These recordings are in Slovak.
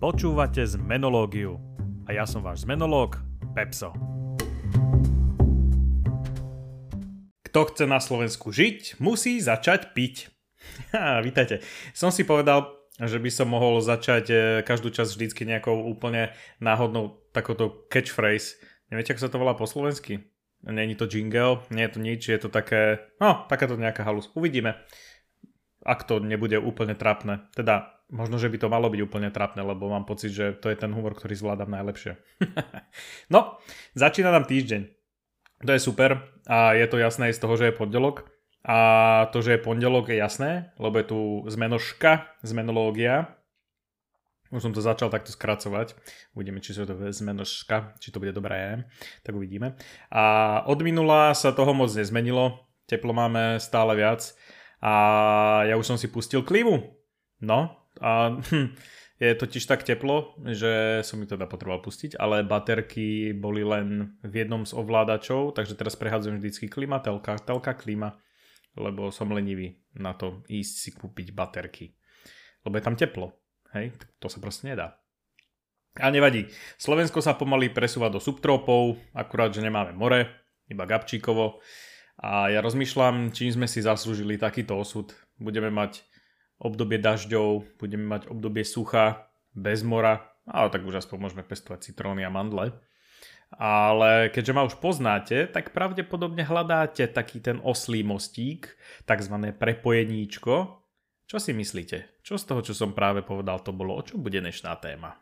Počúvate Zmenológiu a ja som váš zmenológ Pepso. Kto chce na Slovensku žiť, musí začať piť. Vítajte. Som si povedal, že by som mohol začať každú časť vždycky nejakou úplne náhodnou takouto catchphrase. Neviete, ako sa to volá po slovensky? Není to jingle, nie je to nič, je to také, takáto nejaká halus. Uvidíme, ak to nebude úplne trápne. Teda, možno, že by to malo byť úplne trápne, lebo mám pocit, že to je ten humor, ktorý zvládam najlepšie. No, začína nám týždeň. To je super a je to jasné z toho, že je pondelok. A to, že je pondelok, je jasné, lebo je tu zmenoška, zmenológia. Už som to začal takto skracovať. Uvidíme, či sa to je zmenoška, či to bude dobré. Tak uvidíme. A od minula sa toho moc nezmenilo. Teplo máme stále viac. A ja už som si pustil klímu. No, a je totiž tak teplo, že som mi teda potreboval pustiť, ale baterky boli len v jednom z ovládačov, takže teraz prehádzujem vždycky klíma, telka klíma, lebo som lenivý na to ísť si kúpiť baterky. Lebo je tam teplo. Hej, to sa proste nedá. A nevadí. Slovensko sa pomaly presúva do subtrópov, akurát, že nemáme more, iba Gabčíkovo. A ja rozmýšľam, čím sme si zaslúžili takýto osud. Budeme mať obdobie dažďov, budeme mať obdobie sucha, bez mora, ale tak už aspoň môžeme pestovať citróny a mandle. Ale keďže ma už poznáte, tak pravdepodobne hľadáte taký ten oslý mostík, takzvané prepojeníčko. Čo si myslíte? Čo z toho, čo som práve povedal, to bolo? O čom bude dnešná téma?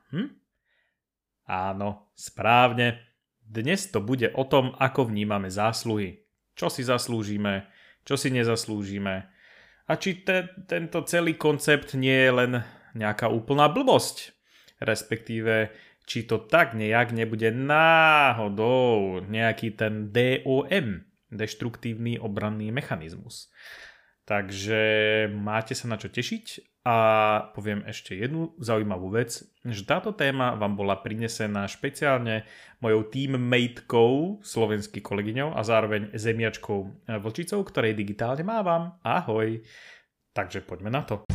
Áno, správne. Dnes to bude o tom, ako vnímame zásluhy. Čo si zaslúžime, čo si nezaslúžime. A či tento celý koncept nie je len nejaká úplná blbosť. Respektíve, či to tak nejak nebude náhodou nejaký ten DOM, deštruktívny obranný mechanizmus. Takže máte sa na čo tešiť a poviem ešte jednu zaujímavú vec, že táto téma vám bola prinesená špeciálne mojou teammatekou, slovenský kolegyňou a zároveň zemiačkou Vlčicou, ktorej digitálne mávam. Ahoj! Takže poďme na to.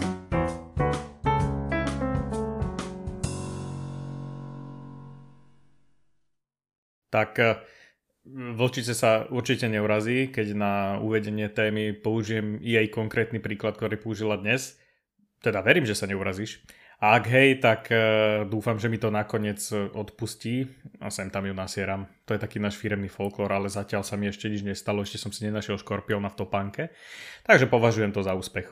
Tak Vlčice sa určite neurazí, keď na uvedenie témy použijem jej konkrétny príklad, ktorý použila dnes. Teda verím, že sa neurazíš. A ak hej, tak dúfam, že mi to nakoniec odpustí a sem tam ju nasieram. To je taký náš firemný folklór, ale zatiaľ sa mi ešte nič nestalo, ešte som si nenašiel škorpióna v topánke. Takže považujem to za úspech.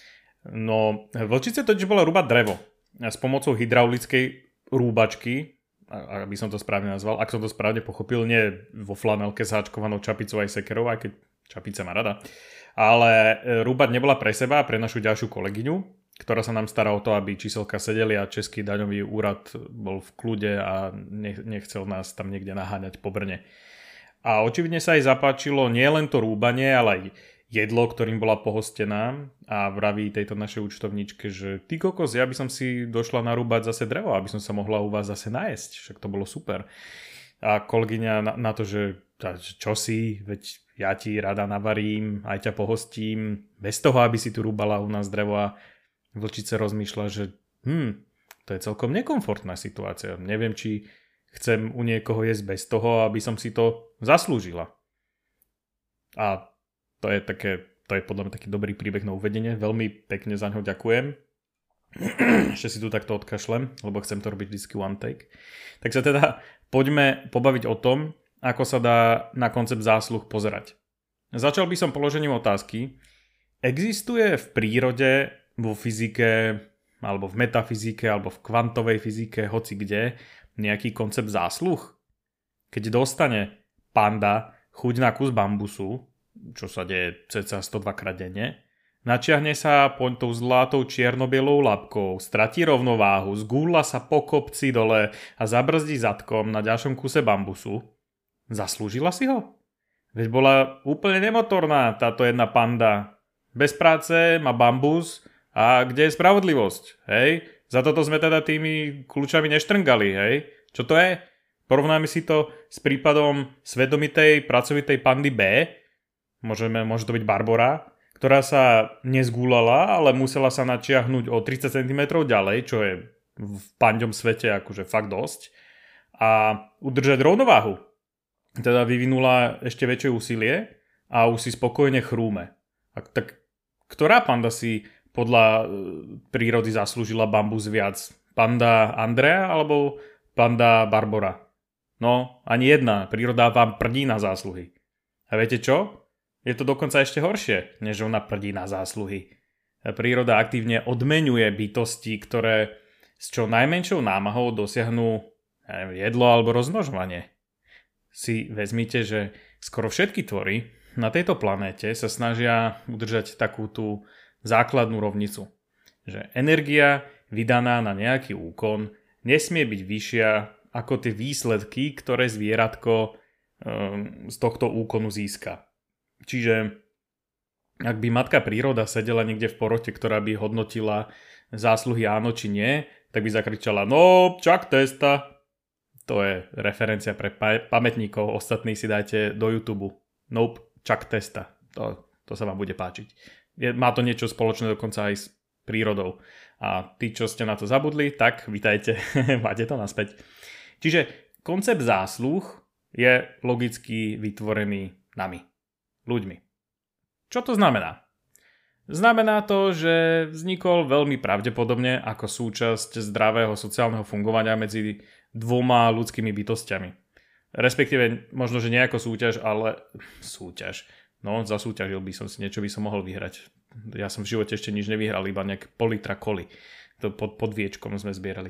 No, Vlčice totiž bola rúbať drevo. S pomocou hydraulickej rúbačky, aby som to správne nazval, ak som to správne pochopil, nie vo flanelke s háčkovanou čapicou aj sekerou, aj keď čapica má rada, ale rúbať nebola pre seba a pre našu ďalšiu kolegyňu, ktorá sa nám stará o to, aby číselka sedeli a Český daňový úrad bol v kľude a nechcel nás tam niekde naháňať po Brne. A očividne sa jej zapáčilo nie len to rúbanie, ale aj jedlo, ktorým bola pohostená a vraví tejto našej účtovničke, že ty kokos, ja by som si došla narúbať zase drevo, aby som sa mohla u vás zase najesť, však to bolo super. A kolegyňa na to, že čo si, veď ja ti rada navarím, aj ťa pohostím, bez toho, aby si tu rúbala u nás drevo a Vlčice rozmýšľa, že to je celkom nekomfortná situácia. Neviem, či chcem u niekoho jesť bez toho, aby som si to zaslúžila. A to je podľa mňa taký dobrý príbeh na uvedenie. Veľmi pekne za ňo ďakujem. Ešte si tu takto odkašlem, lebo chcem to robiť vždycky one take. Tak sa teda poďme pobaviť o tom, ako sa dá na koncept zásluh pozerať. Začal by som položením otázky. Existuje v prírode, vo fyzike, alebo v metafyzike, alebo v kvantovej fyzike, hoci kde, nejaký koncept zásluh? Keď dostane panda chuť na kus bambusu, čo sa deje cca 102 krát denne, načiahne sa poň tou zlatou čierno-bielou labkou, stratí rovnováhu, zgúla sa po kopci dole a zabrzdí zadkom na ďalšom kuse bambusu. Zaslúžila si ho? Veď bola úplne nemotorná táto jedna panda. Bez práce, má bambus a kde je spravodlivosť? Hej? Za toto sme teda tými kľúčami neštrngali, hej? Čo to je? Porovnáme si to s prípadom svedomitej, pracovitej pandy B. Môže to byť Barbora, ktorá sa nezgúlala, ale musela sa načiahnuť o 30 cm ďalej, čo je v panďom svete akože fakt dosť. A udržať rovnováhu. Teda vyvinula ešte väčšie úsilie a už si spokojne chrúme. Tak ktorá panda si podľa prírody zaslúžila bambus viac? Panda Andrea alebo panda Barbora? No, ani jedna. Príroda vám prdí na zásluhy. A viete čo? Je to dokonca ešte horšie, než ona prdí na zásluhy. Príroda aktívne odmeňuje bytosti, ktoré s čo najmenšou námahou dosiahnu jedlo alebo rozmnožovanie. Si vezmite, že skoro všetky tvory na tejto planéte sa snažia udržať takú tú základnú rovnicu. Že energia vydaná na nejaký úkon nesmie byť vyššia ako tie výsledky, ktoré zvieratko z tohto úkonu získa. Čiže ak by matka príroda sedela niekde v porote, ktorá by hodnotila zásluhy áno či nie, tak by zakričala no, čak testa. To je referencia pre pamätníkov, ostatní si dajte do YouTube. Nope, čak testa. To sa vám bude páčiť. Má to niečo spoločné dokonca aj s prírodou. A tí, čo ste na to zabudli, tak vitajte, máte to naspäť. Čiže koncept zásluh je logicky vytvorený nami, ľuďmi. Čo to znamená? Znamená to, že vznikol veľmi pravdepodobne ako súčasť zdravého sociálneho fungovania medzi dvoma ľudskými bytostiami. Respektíve možno, že nie ako súťaž, ale súťaž. No, zasúťažil by som si, niečo by som mohol vyhrať. Ja som v živote ešte nič nevyhral, iba nejak politra koli. To pod viečkom sme zbierali.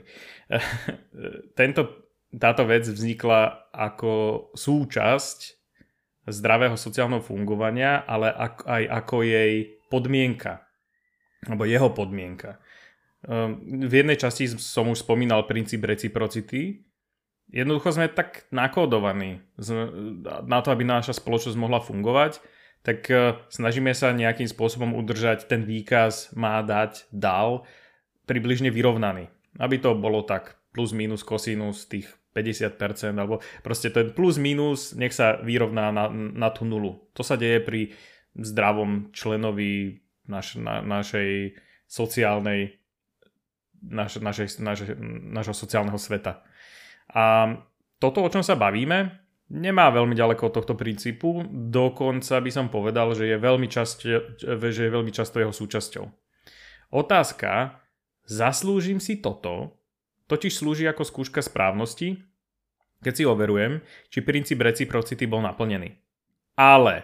Táto vec vznikla ako súčasť zdravého sociálneho fungovania, ale aj ako jej podmienka. Alebo jeho podmienka. V jednej časti som už spomínal princíp reciprocity. Jednoducho sme tak nakódovaní na to, aby naša spoločnosť mohla fungovať, tak snažíme sa nejakým spôsobom udržať ten výkaz má dať, dal približne vyrovnaný. Aby to bolo tak plus minus kosinus tých 50%, alebo proste ten plus minus nech sa vyrovná na tú nulu. To sa deje pri zdravom členovi našej sociálnej nášho sociálneho sveta. A toto, o čom sa bavíme, nemá veľmi ďaleko od tohto princípu, dokonca by som povedal, že je veľmi často jeho súčasťou. Otázka, zaslúžim si toto, totiž slúži ako skúška správnosti, keď si overujem, či princíp reciprocity bol naplnený. Ale,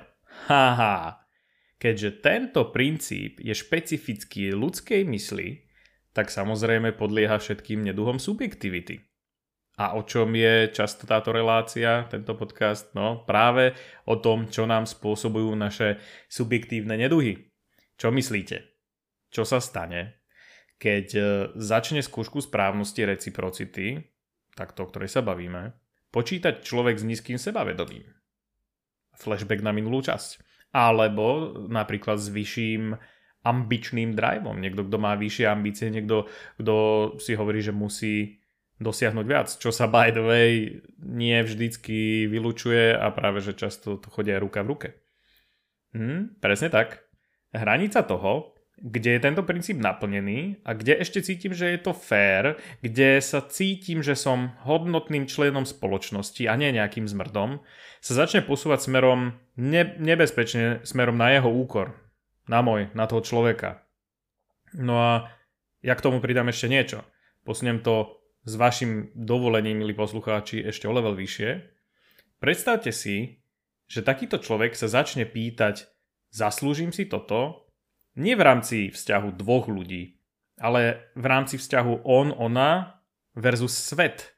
keďže tento princíp je špecifický ľudskej mysli, tak samozrejme podlieha všetkým neduhom subjektivity. A o čom je často táto relácia, tento podcast? No práve o tom, čo nám spôsobujú naše subjektívne neduhy. Čo myslíte? Čo sa stane, keď začne skúšku správnosti reciprocity, takto, o ktorej sa bavíme, počítať človek s nízkym sebavedomím? Flashback na minulú časť. Alebo napríklad s vyšším ambičným driveom. Niekto, kto má vyššie ambície, niekto, kto si hovorí, že musí dosiahnuť viac, čo sa by the way nie vždycky vylučuje a práve, že často to chodia ruka v ruke. Presne tak. Hranica toho, kde je tento princíp naplnený a kde ešte cítim, že je to fair, kde sa cítim, že som hodnotným členom spoločnosti a nie nejakým zmrdom, sa začne posúvať smerom nebezpečne smerom na jeho úkor. Na toho človeka. No a ja k tomu pridám ešte niečo. Posuniem to s vašim dovolením, milí poslucháči, ešte o level vyššie. Predstavte si, že takýto človek sa začne pýtať, zaslúžim si toto, nie v rámci vzťahu dvoch ľudí, ale v rámci vzťahu on, ona versus svet.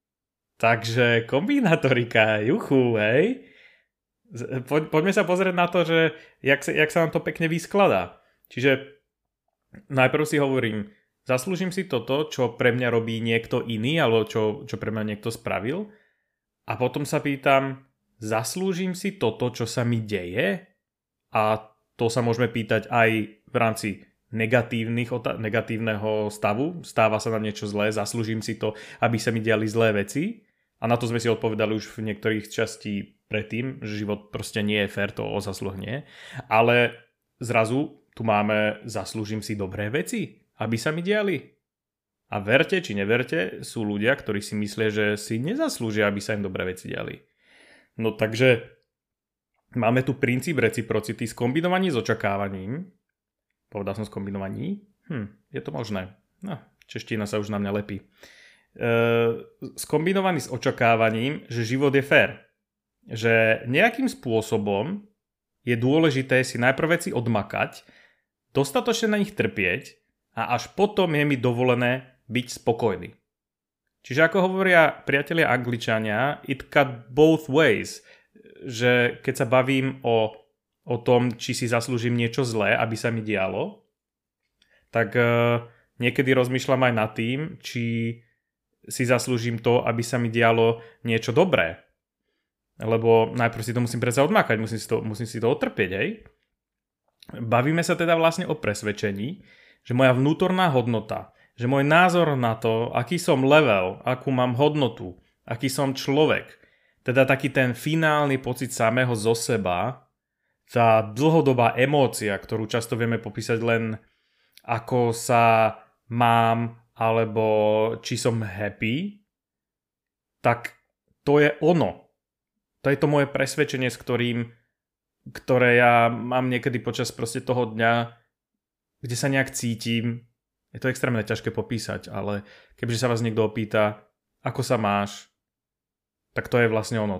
Takže kombinatorika, juchu, hej? Poďme sa pozrieť na to, že jak sa nám to pekne vyskladá. Čiže najprv si hovorím, zaslúžim si toto, čo pre mňa robí niekto iný, alebo čo pre mňa niekto spravil. A potom sa pýtam, zaslúžim si toto, čo sa mi deje? A to sa môžeme pýtať aj v rámci negatívneho stavu. Stáva sa nám niečo zlé, zaslúžim si to, aby sa mi diali zlé veci. A na to sme si odpovedali už v niektorých častí predtým, že život proste nie je fér, to o zasluh nie. Ale zrazu tu máme zaslúžim si dobré veci, aby sa mi diali. A verte či neverte, sú ľudia, ktorí si myslia, že si nezaslúžia, aby sa im dobré veci diali. No takže máme tu princíp reciprocity skombinovaní s očakávaním. Povedal som skombinovaní? Je to možné. No, čeština sa už na mňa lepí. Skombinovaný s očakávaním, že život je fér. Že nejakým spôsobom je dôležité si najprv veci odmakať, dostatočne na nich trpieť a až potom je mi dovolené byť spokojný. Čiže ako hovoria priatelia Angličania, it cut both ways. Že keď sa bavím o tom, či si zaslúžim niečo zlé, aby sa mi dialo, tak niekedy rozmýšľam aj nad tým, či si zaslúžim to, aby sa mi dialo niečo dobré. Lebo najprv si to musím predsa odmakať, musím si to odtrpieť, hej? Bavíme sa teda vlastne o presvedčení, že moja vnútorná hodnota, že môj názor na to, aký som level, akú mám hodnotu, aký som človek, teda taký ten finálny pocit samého zo seba, tá dlhodobá emócia, ktorú často vieme popísať len ako sa mám, alebo či som happy, tak to je ono. To je to moje presvedčenie, ktoré ja mám niekedy počas proste toho dňa, kde sa nejak cítim. Je to extrémne ťažké popísať, ale kebyže sa vás niekto opýta, ako sa máš, tak to je vlastne ono,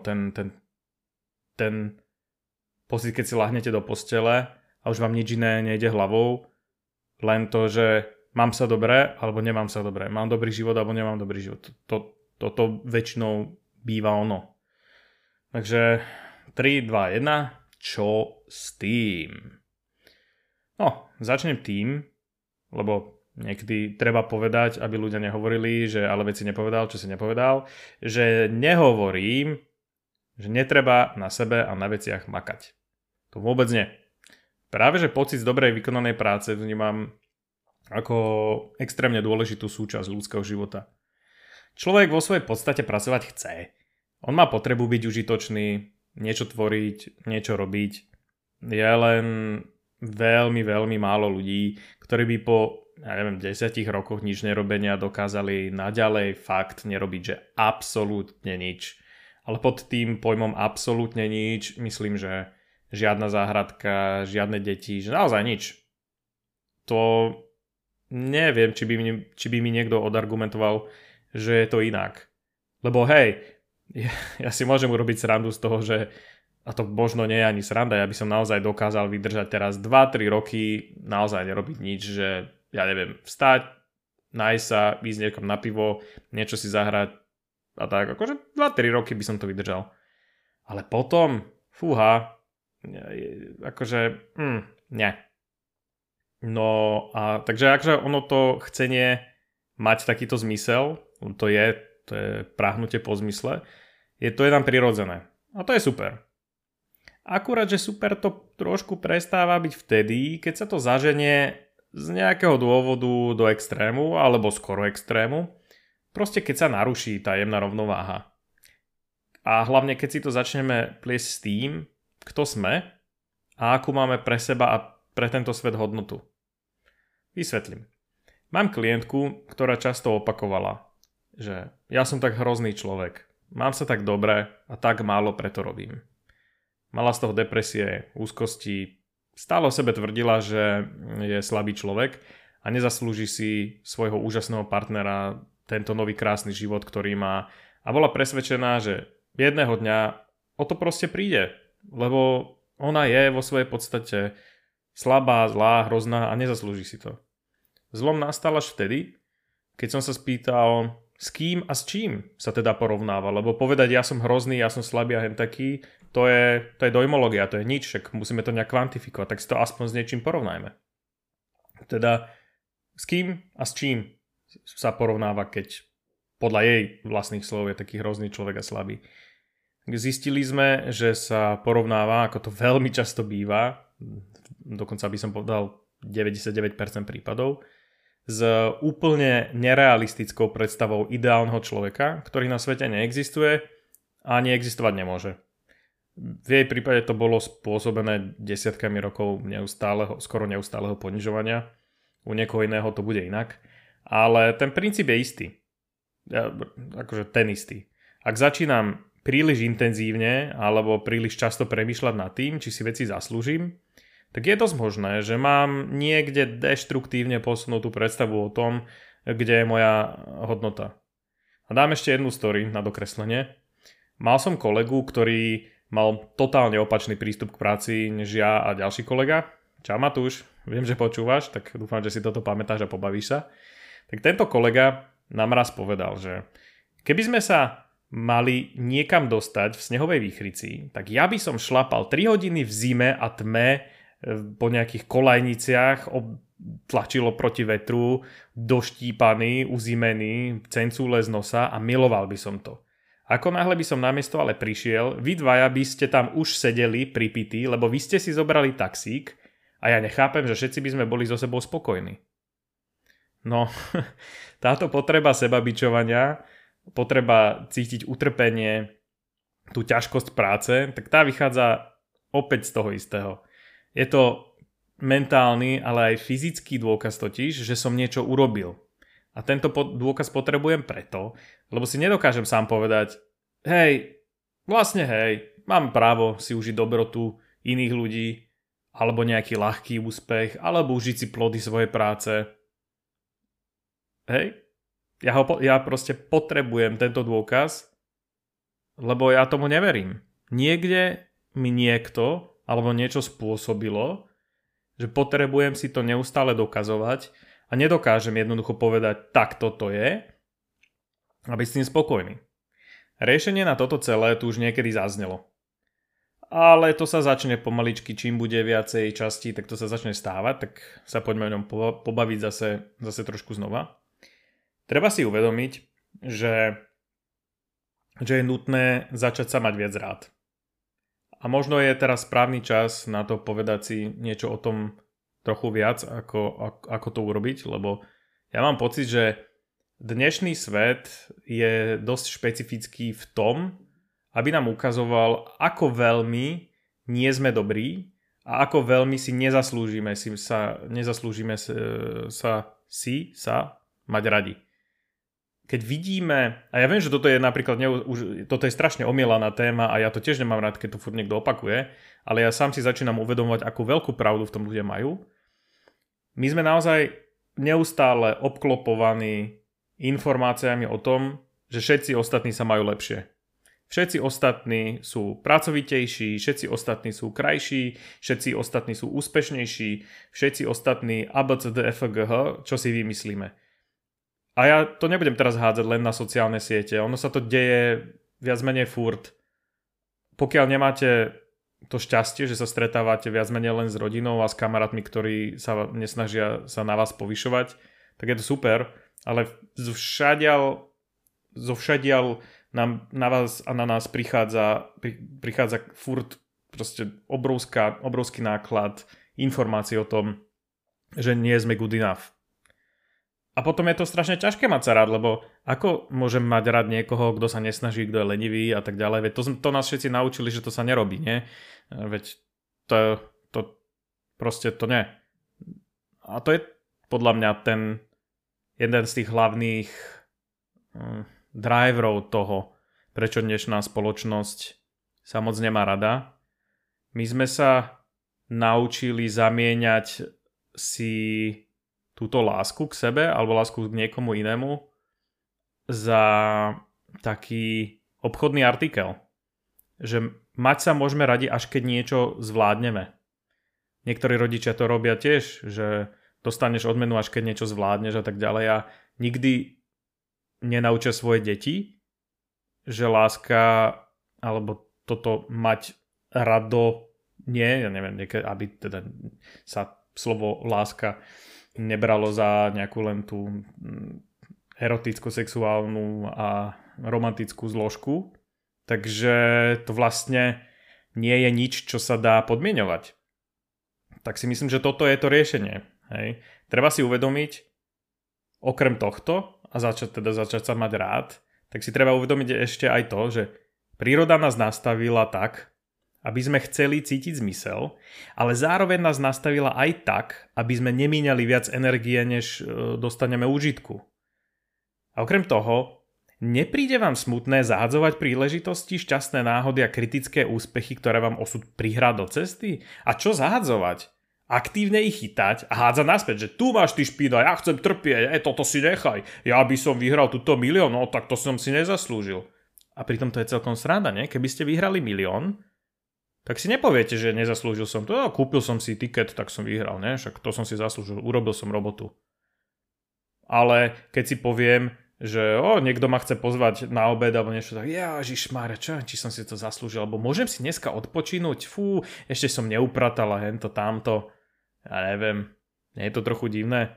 ten pocit, keď si lahnete do postele a už vám nič iné nejde hlavou, len to, že mám sa dobre, alebo nemám sa dobre, mám dobrý život, alebo nemám dobrý život. Toto väčšinou býva ono. Takže 3, 2, 1, čo s tým? No, začnem tým, lebo niekedy treba povedať, aby ľudia nehovorili, že ale veci nepovedal, čo si nepovedal, že nehovorím, že netreba na sebe a na veciach makať. To vôbec nie. Práve, že pocit z dobrej vykonanej práce vnímam ako extrémne dôležitú súčasť ľudského života. Človek vo svojej podstate pracovať chce. On má potrebu byť užitočný, niečo tvoriť, niečo robiť. Je len veľmi, veľmi málo ľudí, ktorí by po 10 rokoch nič nerobenia dokázali naďalej fakt nerobiť, že absolútne nič. Ale pod tým pojmom absolútne nič myslím, že žiadna záhradka, žiadne deti, že naozaj nič. To neviem, či by mi niekto odargumentoval, že je to inak. Lebo hej, ja si môžem urobiť srandu z toho, že a to možno nie je ani sranda, ja by som naozaj dokázal vydržať teraz 2-3 roky naozaj nerobiť nič, že ja neviem, vstať, nájsť sa, ísť niekam na pivo, niečo si zahrať a tak, akože 2-3 roky by som to vydržal. Ale potom, fúha, akože, nie. No a takže akože ono to chcenie mať takýto zmysel, to je práhnutie po zmysle, to je tam prirodzené. A to je super. Akurát, že super to trošku prestáva byť vtedy, keď sa to zaženie z nejakého dôvodu do extrému, alebo skoro extrému. Proste keď sa naruší tá jemná rovnováha. A hlavne keď si to začneme pliesť s tým, kto sme a akú máme pre seba a pre tento svet hodnotu. Vysvetlím. Mám klientku, ktorá často opakovala, že ja som tak hrozný človek. Mám sa tak dobre a tak málo preto robím. Mala z toho depresie, úzkosti, stále o sebe tvrdila, že je slabý človek a nezaslúži si svojho úžasného partnera tento nový krásny život, ktorý má. A bola presvedčená, že jedného dňa o to proste príde, lebo ona je vo svojej podstate slabá, zlá, hrozná a nezaslúži si to. Zlom nastal až vtedy, keď som sa spýtal, s kým a s čím sa teda porovnáva, lebo povedať ja som hrozný, ja som slabý a hen taký, to je dojmológia, to je nič, však musíme to nejak kvantifikovať, tak si to aspoň s niečím porovnajme. Teda s kým a s čím sa porovnáva, keď podľa jej vlastných slov je taký hrozný človek a slabý. Zistili sme, že sa porovnáva, ako to veľmi často býva, dokonca by som povedal 99% prípadov, s úplne nerealistickou predstavou ideálneho človeka, ktorý na svete neexistuje a neexistovať nemôže. V jej prípade to bolo spôsobené desiatkami rokov skoro neustáleho ponižovania. U niekoho iného to bude inak. Ale ten princíp je istý. Akože ten istý. Ak začínam príliš intenzívne alebo príliš často premýšľať nad tým, či si veci zaslúžim, tak je dosť možné, že mám niekde deštruktívne posunutú predstavu o tom, kde je moja hodnota. A dám ešte jednu story na dokreslenie. Mal som kolegu, ktorý mal totálne opačný prístup k práci než ja a ďalší kolega. Čau Matúš, viem, že počúvaš, tak dúfam, že si toto pamätáš a pobavíš sa. Tak tento kolega nám raz povedal, že keby sme sa mali niekam dostať v snehovej výchrici, tak ja by som šlapal 3 hodiny v zime a tme po nejakých kolajniciach, tlačilo proti vetru, doštípaný, uzimený, cencúle z nosa a miloval by som to. Ako náhle by som namiesto ale prišiel, vy dvaja by ste tam už sedeli pripití, lebo vy ste si zobrali taxík a ja nechápem, že všetci by sme boli so sebou spokojní. No, táto potreba sebabičovania, potreba cítiť utrpenie, tú ťažkosť práce, tak tá vychádza opäť z toho istého. Je to mentálny, ale aj fyzický dôkaz totiž, že som niečo urobil. A tento dôkaz potrebujem preto, lebo si nedokážem sám povedať, vlastne mám právo si užiť dobrotu iných ľudí, alebo nejaký ľahký úspech, alebo užiť si plody svojej práce. Ja proste potrebujem tento dôkaz, lebo ja tomu neverím. Niekde mi niekto alebo niečo spôsobilo, že potrebujem si to neustále dokazovať a nedokážem jednoducho povedať, tak toto je, a byť s tým spokojný. Riešenie na toto celé tu už niekedy zaznelo. Ale to sa začne pomaličky, čím bude viacej častí, tak to sa začne stávať, tak sa poďme o ňom pobaviť zase trošku znova. Treba si uvedomiť, že je nutné začať sa mať viac rád. A možno je teraz správny čas na to povedať si niečo o tom trochu viac, ako to urobiť, lebo ja mám pocit, že dnešný svet je dosť špecifický v tom, aby nám ukazoval, ako veľmi nie sme dobrí a ako veľmi si nezaslúžime sa mať radi. Keď vidíme, a ja viem, že toto je napríklad, toto je strašne omielaná téma a ja to tiež nemám rád, keď to furt niekto opakuje, ale ja sám si začínam uvedomovať, akú veľkú pravdu v tom ľudia majú. My sme naozaj neustále obklopovaní informáciami o tom, že všetci ostatní sa majú lepšie. Všetci ostatní sú pracovitejší, všetci ostatní sú krajší, všetci ostatní sú úspešnejší, všetci ostatní ABCDFGH, čo si vymyslíme. A ja to nebudem teraz hádzať len na sociálne siete. Ono sa to deje viac menej furt. Pokiaľ nemáte to šťastie, že sa stretávate viac menej len s rodinou a s kamarátmi, ktorí sa nesnažia sa na vás povyšovať, tak je to super. Ale zovšadiaľ na vás a na nás prichádza furt proste obrovský náklad informácií o tom, že nie sme good enough. A potom je to strašne ťažké mať sa rád, lebo ako môžem mať rád niekoho, kto sa nesnaží, kto je lenivý a tak ďalej. Veď to nás všetci naučili, že to sa nerobí, nie? Veď to proste to nie. A to je podľa mňa ten jeden z tých hlavných driverov toho, prečo dnešná spoločnosť sa moc nemá rada. My sme sa naučili zamieňať si túto lásku k sebe alebo lásku k niekomu inému za taký obchodný artikel. Že mať sa môžeme radi, až keď niečo zvládneme. Niektorí rodičia to robia tiež, že dostaneš odmenu, až keď niečo zvládneš a tak ďalej, a nikdy nenaučia svoje deti, že láska alebo toto mať rado nie, ja neviem, aby teda sa slovo láska nebralo za nejakú len tú eroticko-sexuálnu a romantickú zložku. Takže to vlastne nie je nič, čo sa dá podmieňovať. Tak si myslím, že toto je to riešenie. Hej. Treba si uvedomiť, okrem tohto, a začať sa mať rád, tak si treba uvedomiť ešte aj to, že príroda nás nastavila tak, aby sme chceli cítiť zmysel, ale zároveň nás nastavila aj tak, aby sme nemíňali viac energie, než dostaneme úžitku. A okrem toho, nepríde vám smutné zahadzovať príležitosti, šťastné náhody a kritické úspechy, ktoré vám osud prihrá do cesty? A čo zahadzovať? Aktívne ich chytať a hádzať naspäť, že tu máš ty špína, ja chcem trpieť, toto si nechaj, ja by som vyhral túto milión, no tak to som si nezaslúžil. A pritom to je celkom sranda, ne? Keby ste vyhrali milión, tak si nepoviete, že nezaslúžil som to, kúpil som si tiket, tak som vyhral, ne? Však to som si zaslúžil, urobil som robotu. Ale keď si poviem, že niekto ma chce pozvať na obed alebo niečo tak, ježišmáre, či som si to zaslúžil, alebo môžem si dneska odpočinúť, ešte som neupratal a hento tamto. Ja neviem, nie je to trochu divné?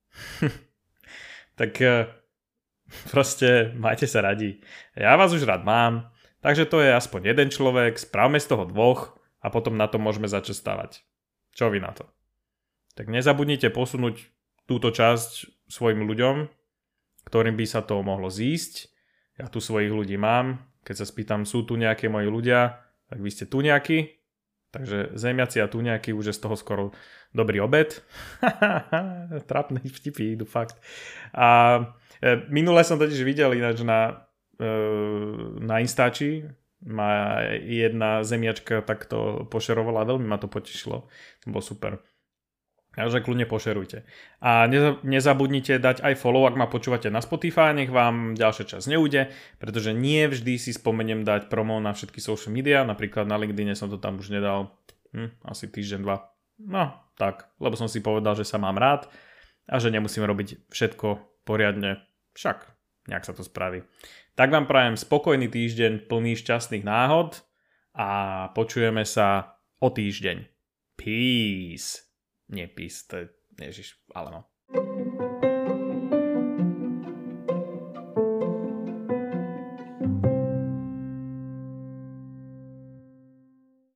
Tak proste majte sa radi. Ja vás už rád mám, takže to je aspoň jeden človek, správme z toho dvoch a potom na to môžeme začať stavať. Čo vy na to? Tak nezabudnite posunúť túto časť svojim ľuďom, ktorým by sa to mohlo zísť. Ja tu svojich ľudí mám. Keď sa spýtam, sú tu nejaké moji ľudia, tak vy ste tu nejakí. Takže zemiaci a tu nejakí, už je z toho skoro dobrý obed. Trapné vtipy idú, fakt. A minule som totiž videl ináč na Instači, ma jedna zemiačka takto pošerovala, veľmi ma to potešilo. To bolo super. Takže kľudne pošerujte. A nezabudnite dať aj follow, ak ma počúvate na Spotify, nech vám ďalšia časť neujde, pretože nie vždy si spomeniem dať promo na všetky social media, napríklad na LinkedIne som to tam už nedal asi týždeň, 2. No, tak, lebo som si povedal, že sa mám rád a že nemusím robiť všetko poriadne, však nejak sa to spraví. Tak vám prajem spokojný týždeň, plný šťastných náhod a počujeme sa o týždeň. Peace. Nie peace, to je, ježiš, ale no.